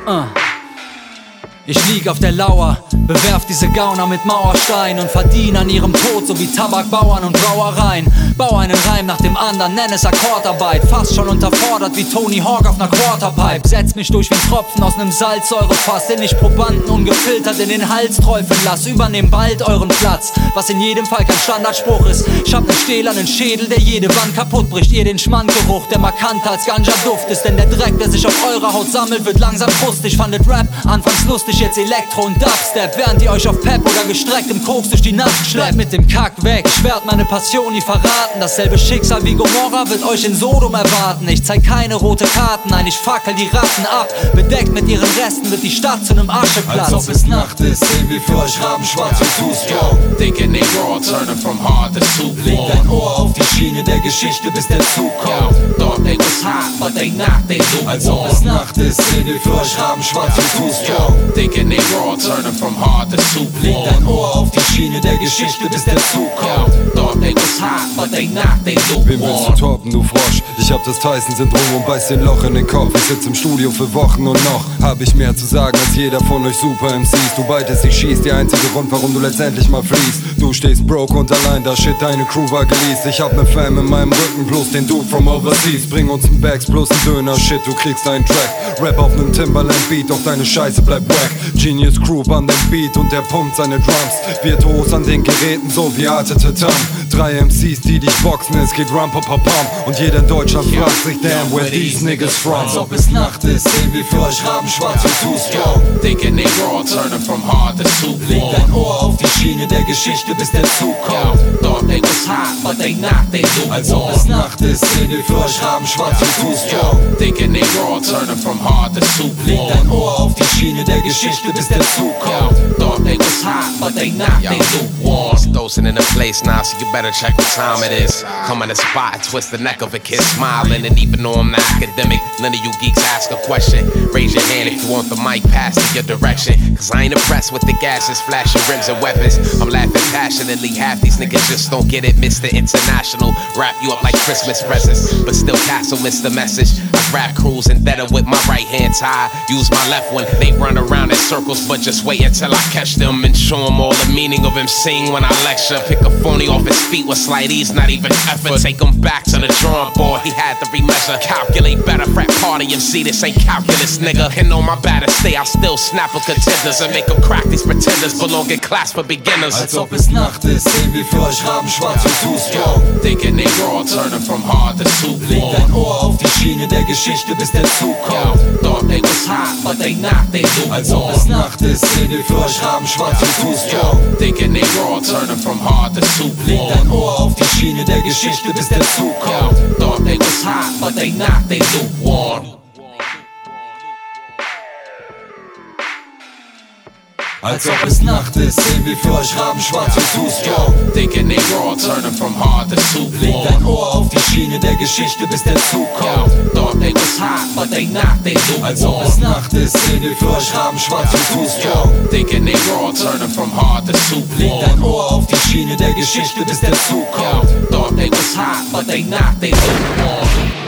Ich lieg auf der Lauer, bewerf diese Gauner mit Mauerstein und verdien an ihrem Tod, so wie Tabakbauern und Brauereien. Bau einen Reim nach dem anderen, nenn es Akkordarbeit. Fast schon unterfordert wie Tony Hawk auf ner Quarterpipe. Setz mich durch wie ein Tropfen aus nem Salzsäurefass, den ich Probanden ungefiltert in den Hals träufeln lass. Übernehm bald euren Platz, was in jedem Fall kein Standardspruch ist. Ich hab nen stählernen Schädel, der jede Wand kaputt bricht. Ihr den Schmandgeruch, der markanter als Ganja-Duft ist. Denn der Dreck, der sich auf eurer Haut sammelt, wird langsam krustig. Fandet Rap anfangs lustig, jetzt Elektro und Dubstep, während ihr euch auf Pep oder gestreckt im Koks durch die Nacht schleppt. Mit dem Kack weg, ich werd meine Passion nie verraten. Dasselbe Schicksal wie Gomorra wird euch in Sodom erwarten. Ich zeig keine rote Karten, nein, ich fackel die Ratten ab. Bedeckt mit ihren Resten wird die Stadt zu nem Ascheplatz. Als ob es Nacht ist, sehen wir für euch rabenschwarz wie Two-Stroke. Thinking they raw, turning from hard to soup. Leg dein Ohr auf die Schiene der Geschichte, bis der Zug kommt. Thought they was hot, but they not, they lukewarm. Als ob es Nacht ist, sehen wir für euch rabenschwarz wie Two-Stroke. Thinking they raw, turning from hard to soup. Leg dein Ohr auf die Schiene der Geschichte, bis der Zug kommt. Thought they was hot, but they not, they Wen willst du lukewarm. toppen, du Frosch? Ich hab das Tyson-Syndrom und beiß den Loch in den Kopf. Ich sitz im Studio für Wochen und noch hab ich mehr zu sagen als jeder von euch Super-MCs. Du beitest, ich schieß, der einzige Grund, warum du letztendlich mal fließt. Du stehst broke und allein, da shit, deine Crew war geleast. Ich hab ne Fam in meinem Rücken, plus den Dude from overseas. Bring uns n Bags, plus n Döner, shit, du kriegst einen Track. Rap auf nem Timbaland-Beat, doch deine Scheiße bleibt wack. Genius Crew an dem Beat und der pumpt seine Drums. Virtuos an den Geräten, so wie Arte Tatam. 3 MCs, die dich boxen, es geht Rum-Pum-Pum-Pum. Und jeder in Deutschland fragt sich, damn, where these niggas from? Als ob es Nacht ist, sehen wir für euch rabenschwarz wie Two-Stroke. Thinking they raw, turning from hard to soup. Leg dein Ohr auf die Schiene der Geschichte, bis der Zug kommt. Thought they was hot, but they not, they Als ob es lukewarm. Nacht ist, sehen wir für euch rabenschwarz wie Two-Stroke. Thinking they raw, turning from hard to soup. Leg dein Ohr auf die Schiene der Geschichte, bis der Zug kommt. Thought they was hot, but they not, they lukewarm. Dosing in the place now, so you better check what time it is. Come in the spot, twist the neck of a kid smiling. And even though I'm not academic, none of you geeks ask a question. Raise your hand if you want the mic passed in your direction. Cause I ain't impressed with the gases, flashing rims and weapons. I'm laughing passionately, half these niggas just don't get it. Mr. International, wrap you up like Christmas presents. But still Castle missed the message. I grab crews and better with my right hand tied. Use my left one, they run around in circles. But just wait until I catch them and show them all the meaning of him seeing when I lecture. Pick a phony off his feet with slight ease, not even effort. Take him back to the drawing board, he had to remeasure. Calculate better, frat party MC, this ain't calculus, nigga. And on my batter stay, I'll still snap a contenders and make them crack these pretenders. Belong in class for beginners. Als ob es Nacht ist, sehen wir für euch rabenschwarz wie Two-Stroke. Thinking they raw, turning from hard to soup. Leg dein Ohr auf die Schiene der Geschichte, bis der Zug kommt. Thought they was hot, but they not, they Als ob es lukewarm. Nacht ist, sehen wir für euch rabenschwarz wie Two-Stroke. Thinking they raw, turning from hard to soup. Leg dein Ohr auf die Schiene der Geschichte, bis der Zug kommt. Thought they was hot, but they not, they lukewarm. Als ob es Nacht ist, sehen wir für euch rabenschwarz wie Two-Stroke. Thinking they raw, turning from hard to soup. Leg dein Ohr auf die Schiene der Geschichte, bis der Zug kommt. Thought they was hot, but they not, they Als ob es lukewarm. Nacht ist, sehen wir für euch rabenschwarz wie Two-Stroke. Thinking they raw, turning from hard to soup. Leg dein Ohr auf die Schiene der Geschichte, bis der Zug kommt. Thought they was hot, but they not, they lukewarm.